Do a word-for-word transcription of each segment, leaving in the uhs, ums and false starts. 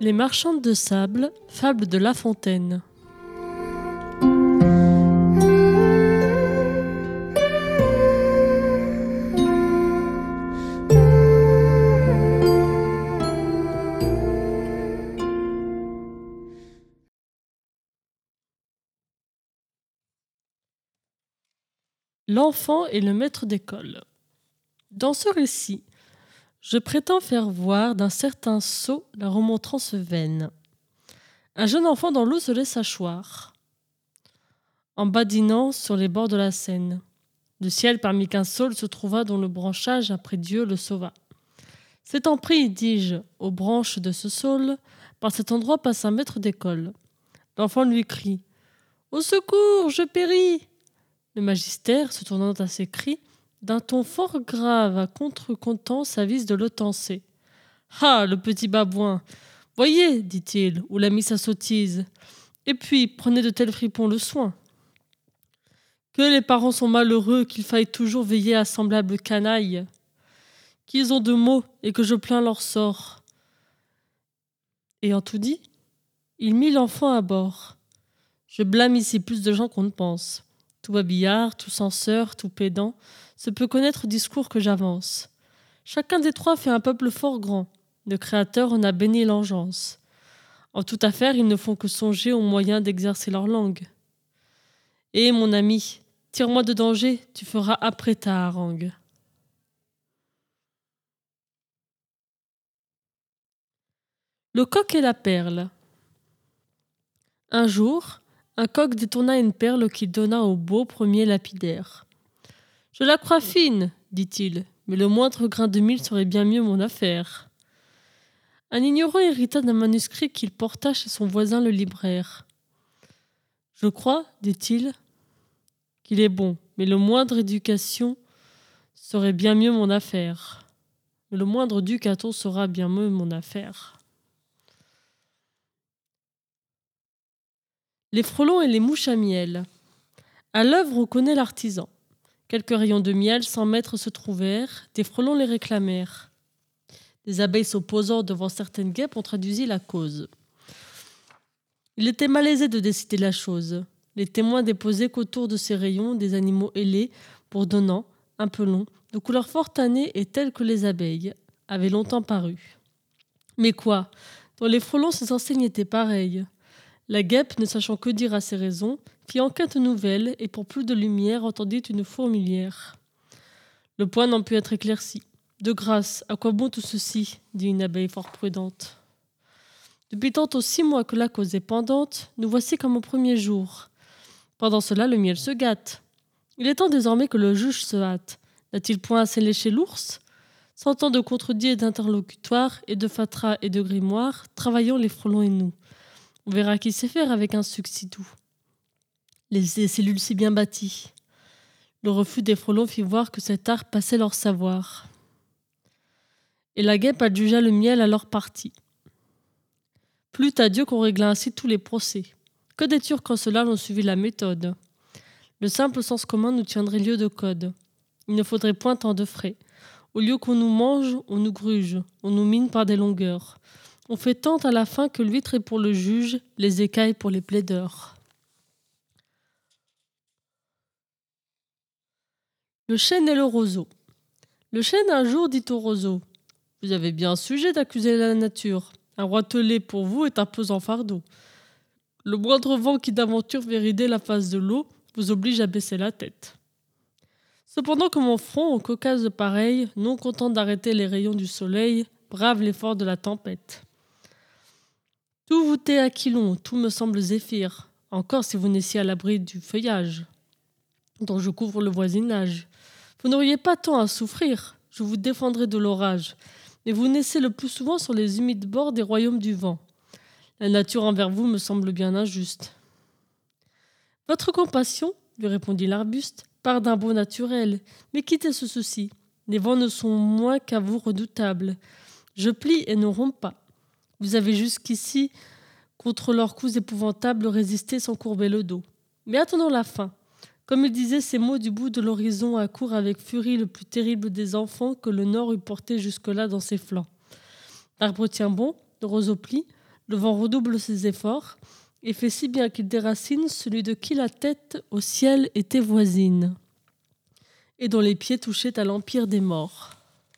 Les marchandes de sable, fable de La Fontaine. L'enfant et le maître d'école. Dans ce récit, je prétends faire voir d'un certain sot la remontrance vaine. Un jeune enfant dans l'eau se laissa choir, en badinant sur les bords de la Seine. Du ciel parmi qu'un saule se trouva dont le branchage après Dieu le sauva. S'étant pris, dis-je, aux branches de ce saule, par cet endroit passe un maître d'école. L'enfant lui crie « Au secours, je péris !» Le magister, se tournant à ses cris, d'un ton fort grave à contre-content s'avise de le tancer. « Ah, le petit babouin ! Voyez, dit-il, où l'a mis sa sottise. Et puis, prenez de tels fripons le soin. Que les parents sont malheureux, qu'il faille toujours veiller à semblables canailles, qu'ils ont de maux et que je plains leur sort. » Ayant tout dit, il mit l'enfant à bord. Je blâme ici plus de gens qu'on ne pense. Tout babillard, tout censeur, tout pédant, se peut connaître au discours que j'avance. Chacun des trois fait un peuple fort grand. Le Créateur en a béni l'engeance. En toute affaire, ils ne font que songer aux moyens d'exercer leur langue. Et mon ami, tire-moi de danger, tu feras après ta harangue. Le coq et la perle. Un jour, un coq détourna une perle qu'il donna au beau premier lapidaire. « Je la crois fine, dit-il, mais le moindre grain de mil serait bien mieux mon affaire. » Un ignorant hérita d'un manuscrit qu'il porta chez son voisin le libraire. « Je crois, dit-il, qu'il est bon, mais le moindre éducation serait bien mieux mon affaire. Mais le moindre ducaton sera bien mieux mon affaire. » Les frelons et les mouches à miel. À l'œuvre, on connaît l'artisan. Quelques rayons de miel sans maître se trouvèrent, des frelons les réclamèrent. Des abeilles s'opposant devant certaines guêpes, on traduisit la cause. Il était malaisé de décider la chose. Les témoins déposaient qu'autour de ces rayons, des animaux ailés, bourdonnants, un peu longs, de couleur fort tannée et tels que les abeilles, avaient longtemps paru. Mais quoi, dans les frelons, ces enseignes étaient pareilles. La guêpe, ne sachant que dire à ces raisons, fit enquête nouvelle et pour plus de lumière entendit une fourmilière. Le point n'en put être éclairci. De grâce, à quoi bon tout ceci, dit une abeille fort prudente. Depuis tantôt six mois que la cause est pendante, nous voici comme au premier jour. Pendant cela, le miel se gâte. Il est temps désormais que le juge se hâte. N'a-t-il point assez léché l'ours? Sans tant de contredits et d'interlocutoires, et de fatras et de grimoires, travaillons les frelons et nous. On verra qui sait faire avec un sucre si doux. Les cellules si bien bâties. Le refus des frelons fit voir que cet art passait leur savoir. Et la guêpe adjugea le miel à leur partie. Plût à Dieu qu'on régla ainsi tous les procès. Que des Turcs en cela l'ont suivi la méthode. Le simple sens commun nous tiendrait lieu de code. Il ne faudrait point tant de frais. Au lieu qu'on nous mange, on nous gruge, on nous mine par des longueurs. On fait tant à la fin que l'huître est pour le juge, les écailles pour les plaideurs. Le chêne et le roseau. Le chêne un jour dit au roseau: « Vous avez bien sujet d'accuser la nature. Un roitelet pour vous est un pesant fardeau. Le moindre vent qui d'aventure fait rider la face de l'eau vous oblige à baisser la tête. Cependant que mon front, en cocasse pareil, non content d'arrêter les rayons du soleil, brave l'effort de la tempête. Tout vous tait aquilon, tout me semble zéphyr, encore si vous n'essiez à l'abri du feuillage, dont je couvre le voisinage. Vous n'auriez pas tant à souffrir, je vous défendrai de l'orage, mais vous naissez le plus souvent sur les humides bords des royaumes du vent. La nature envers vous me semble bien injuste. » « Votre compassion, lui répondit l'arbuste, part d'un beau naturel, mais quittez ce souci. Les vents ne sont moins qu'à vous redoutables. Je plie et ne romps pas. Vous avez jusqu'ici, contre leurs coups épouvantables, résisté sans courber le dos. Mais attendons la fin. Comme il disait ces mots du bout de l'horizon, accourt avec furie le plus terrible des enfants que le nord eût porté jusque-là dans ses flancs. L'arbre tient bon, le roseau plie, Le vent redouble ses efforts et fait si bien qu'il déracine celui de qui la tête au ciel était voisine et dont les pieds touchaient à l'empire des morts.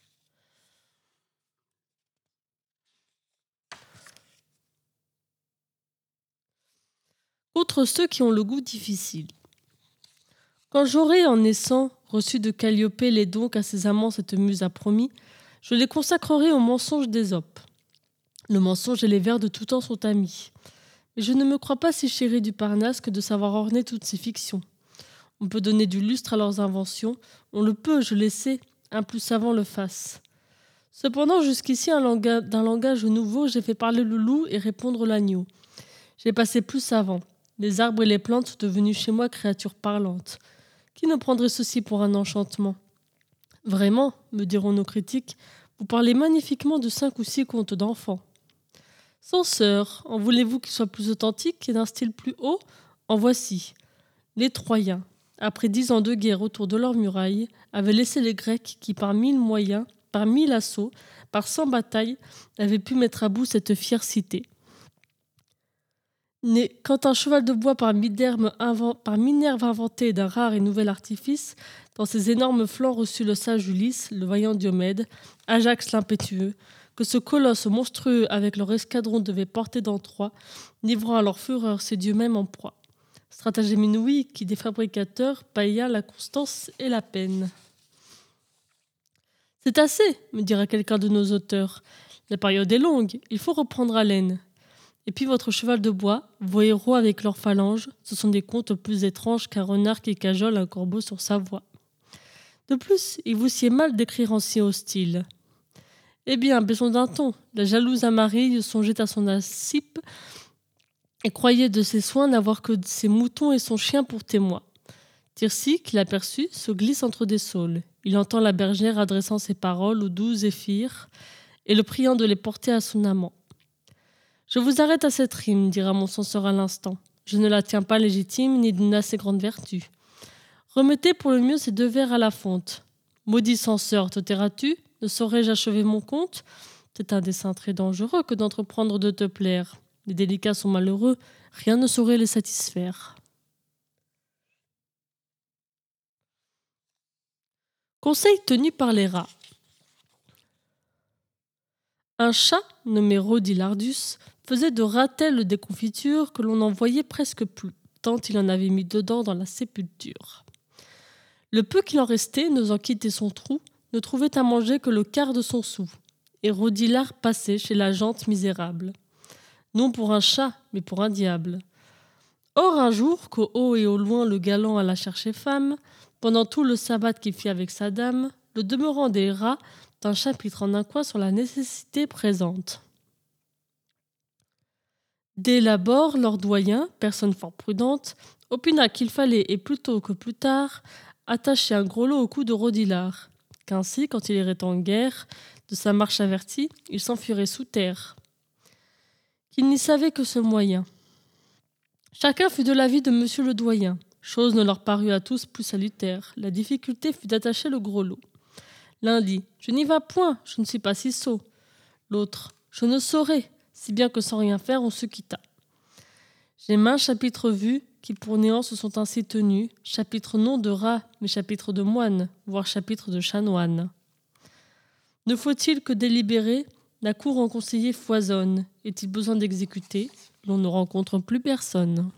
Contre ceux qui ont le goût difficile. Quand j'aurai, en naissant, reçu de Calliope les dons qu'à ses amants cette muse a promis, je les consacrerai au mensonge d'Ésope. Le mensonge et les vers de tout temps sont amis. Mais je ne me crois pas si chéri du Parnasse que de savoir orner toutes ces fictions. On peut donner du lustre à leurs inventions, on le peut, je le sais, un plus savant le fasse. Cependant, jusqu'ici, un langage, d'un langage nouveau, j'ai fait parler le loup et répondre l'agneau. J'ai passé plus savant. Les arbres et les plantes sont devenus chez moi créatures parlantes. Qui ne prendrait ceci pour un enchantement ? Vraiment, me diront nos critiques, vous parlez magnifiquement de cinq ou six contes d'enfants. Censeur, en voulez-vous qu'ils soient plus authentiques et d'un style plus haut ? En voici. Les Troyens, après dix ans de guerre autour de leurs murailles, avaient laissé les Grecs qui, par mille moyens, par mille assauts, par cent batailles, avaient pu mettre à bout cette fière cité. Né, quand un cheval de bois par Minerve, invent, par Minerve inventé d'un rare et nouvel artifice, dans ses énormes flancs reçut le sage Ulysse, le vaillant Diomède, Ajax l'impétueux, que ce colosse monstrueux avec leur escadron devait porter dans Troie, livrant à leur fureur ses dieux même en proie. Stratagème inouïe qui des fabricateurs paya la constance et la peine. C'est assez, me dira quelqu'un de nos auteurs. La période est longue, il faut reprendre haleine. Et puis votre cheval de bois, vos héros avec leurs phalanges, ce sont des contes plus étranges qu'un renard qui cajole un corbeau sur sa voie. De plus, il vous sied mal d'écrire en si hostile. Eh bien, baissons d'un ton. La jalouse Amarille songeait à son acipe et croyait de ses soins n'avoir que ses moutons et son chien pour témoins. Tirsi, qui l'aperçut, se glisse entre des saules. Il entend la bergère adressant ses paroles aux doux zéphyrs et le priant de les porter à son amant. Je vous arrête à cette rime, dira mon censeur à l'instant. Je ne la tiens pas légitime ni d'une assez grande vertu. Remettez pour le mieux ces deux vers à la fonte. Maudit censeur, te tairas-tu ? Ne saurais-je achever mon conte ? C'est un dessein très dangereux que d'entreprendre de te plaire. Les délicats sont malheureux, rien ne saurait les satisfaire. Conseil tenu par les rats. Un chat, nommé Rodilardus, faisait de ratelles des confitures que l'on n'en voyait presque plus, tant il en avait mis dedans dans la sépulture. Le peu qu'il en restait, n'osant quitter son trou, ne trouvait à manger que le quart de son sou, et Rodilard passait chez la gente misérable. Non pour un chat, mais pour un diable. Or un jour, qu'au haut et au loin le galant alla chercher femme, pendant tout le sabbat qu'il fit avec sa dame, le demeurant des rats d'un chapitre en un coin sur la nécessité présente. Dès l'abord, leur doyen, personne fort prudente, opina qu'il fallait, et plus tôt que plus tard, attacher un gros lot au cou de Rodilard, qu'ainsi, quand il irait en guerre, de sa marche avertie, il s'enfuirait sous terre. Qu'il n'y savait que ce moyen. Chacun fut de l'avis de monsieur le doyen. Chose ne leur parut à tous plus salutaire. La difficulté fut d'attacher le gros lot. L'un dit « Je n'y vas point, je ne suis pas si sot ». L'autre « Je ne saurais », si bien que sans rien faire, on se quitta. J'ai maints chapitres vus qui pour néant se sont ainsi tenus, chapitres non de rats, mais chapitres de moines, voire chapitres de chanoines. Ne faut-il que délibérer, la cour en conseiller foisonne. Est-il besoin d'exécuter ? L'on ne rencontre plus personne.